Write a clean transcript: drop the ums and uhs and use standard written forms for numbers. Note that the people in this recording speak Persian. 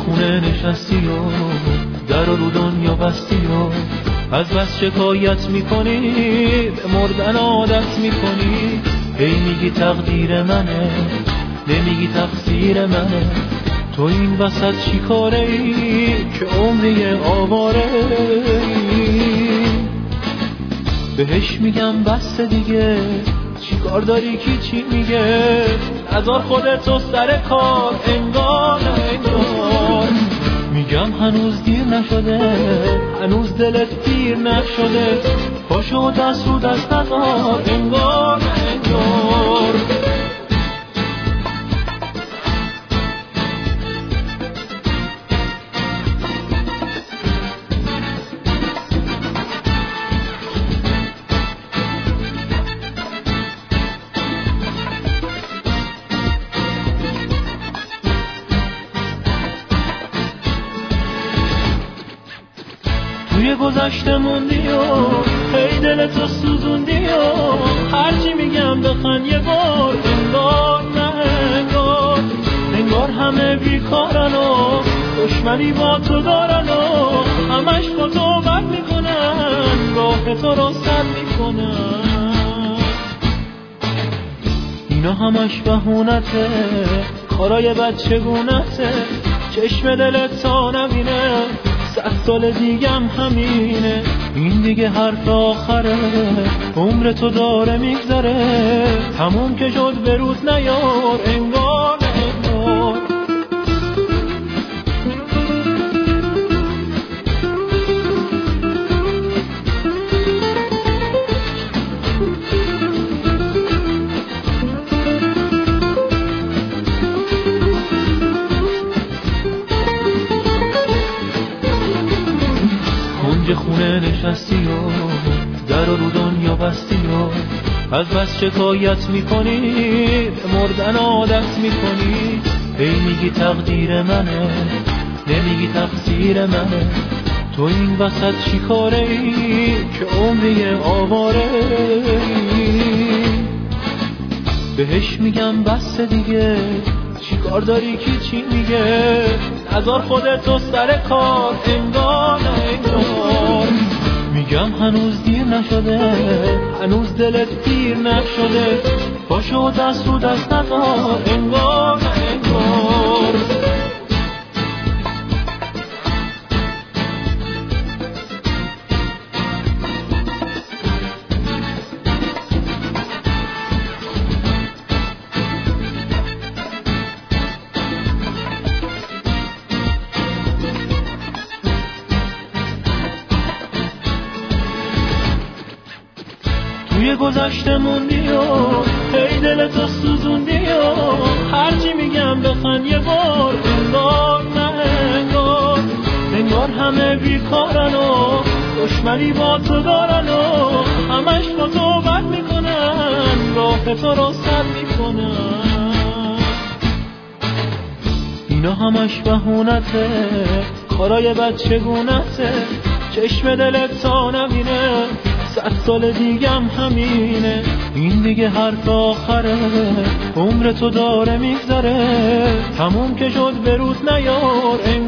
خونه نشستی و در رو دنیا بستی و از بس شکایت میکنی به مردن عادت میکنی. هی میگی تقدیر منه نمیگی تقصیر منه. تو این وسط چی کاره ای که عمری آواره ای؟ بهش میگم بس دیگه چی کار داری کی چی میگه؟ نذار خودتو سر کار انگار میگم هنوز دیر نشده هنوز دلت پیر نشده. پاشو دست رو دست نذار انگار توی گذشته موندی و هی دلتو سوزوندی و هرچی میگم بخند یه بار انگار نه انگار همه بیکارن و دشمنی با تو دارن و همش با تو بد میکنن راه تو رو سد میکنن. اینا همش بهونته کارای بچگونته چشم دلت تا نبینه 100 سال دیگم همینه. این دیگه حرف آخره عمر تو داره میگذره تموم که شد به روز نیار انگار کنج خونه نشستی و در رو دنیا بستی و از بس شکایت میکنی به مردن عادت میکنی. هی میگی تقدیر منه نمیگی تقصیر منه. تو این وسط چی کاره ای که عمری آواره ای؟ بهش میگم بس دیگه چی کار داری کی چی میگه؟ نذار خودتو سر کار انگار میگم هنوز دیر نشده هنوز دلت پیر نشده. پاشو دست رو دست نذار انگار توی گذشته موندی و هی دلتو سوزوندی و هرچی میگم بخند یه بار انگار نه انگار همه بیکارن و دشمنی با تو دارن و همش با تو بد میکنن راه تو رو سد میکنن. اینا همش بهونته کارای بچگونته چشم دلت تا نبینه 100 سال دیگم همینه. این دیگه حرف آخره عمر تو داره میگذره تموم که شد به روز نیار